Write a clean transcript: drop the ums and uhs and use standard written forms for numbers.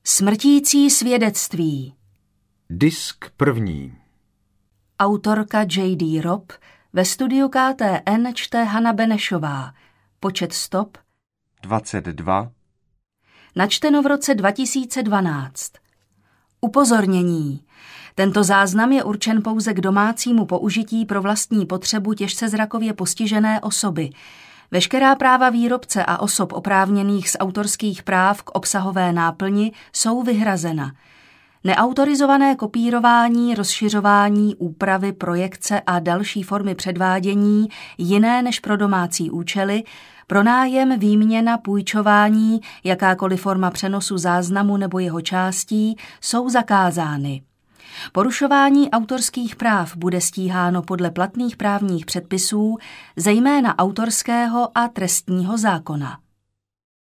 Smrtící svědectví. Disk první. Autorka J.D. Robb, ve studiu KTN čte Hana Benešová. Počet stop 22. Načteno v roce 2012. Upozornění. Tento záznam je určen pouze k domácímu použití pro vlastní potřebu těžce zrakově postižené osoby. Veškerá práva výrobce a osob oprávněných z autorských práv k obsahové náplni jsou vyhrazena. Neautorizované kopírování, rozšiřování, úpravy, projekce a další formy předvádění jiné než pro domácí účely, pronájem, výměna, půjčování, jakákoliv forma přenosu záznamu nebo jeho částí jsou zakázány. Porušování autorských práv bude stíháno podle platných právních předpisů, zejména autorského a trestního zákona.